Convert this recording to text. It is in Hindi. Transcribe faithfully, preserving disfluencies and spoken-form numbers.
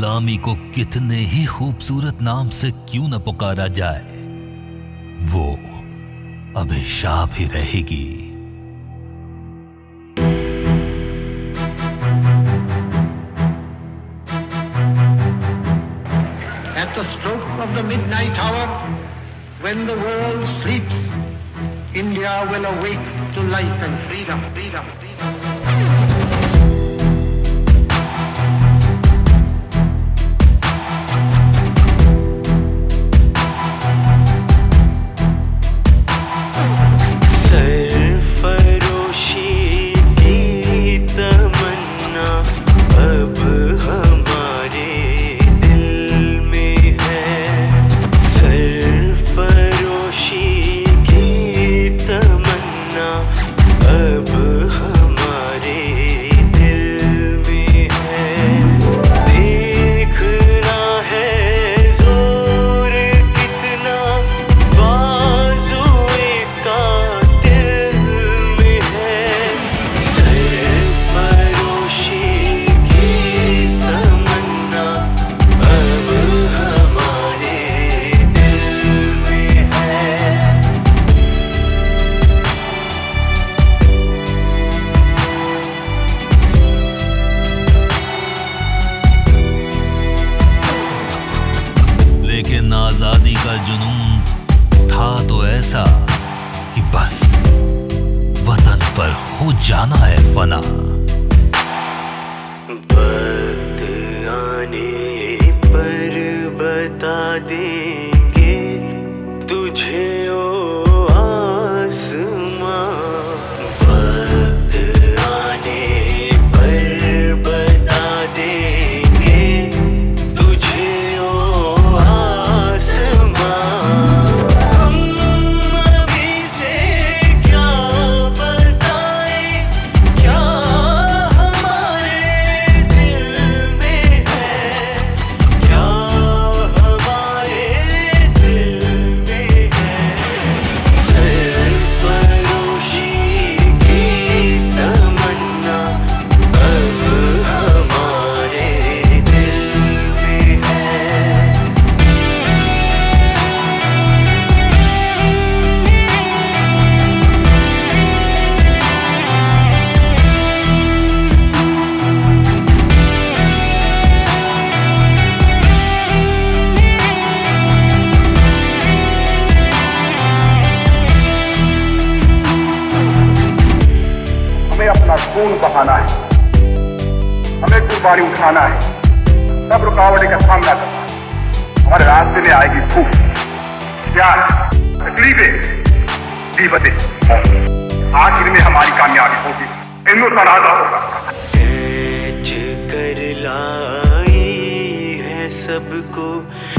गुलामी को कितने ही खूबसूरत नाम से क्यों न पुकारा जाए, वो अभिशाप ही रहेगी। At the stroke of the midnight hour, when the world sleeps, India will awake to life and freedom, freedom, freedom. लेकिन आजादी का जुनून था तो ऐसा कि बस वतन पर हो जाना है फना। वक्त आने पर बता देंगे तुझे ओ आसमां। वक्त आने पर बता देंगे तुझे ओ आसमां। हम अभी से क्या बताएं, क्या हमारे दिल में है, क्या हमारे दिल में है। सरफरोशी की तमन्ना अब हमारे दिल में है। हमें अपना खून बहाना है, हमें कुर्बानी उठाना है, सब रुकावटें का सामना करना है। हमारे रास्ते में आएगी भूख, प्यार, तकलीफें, दीवतें, आखिर में हमारी कामयाबी होगी, हिंदुस्तान आजाद होगा। सच कर लाई है सबको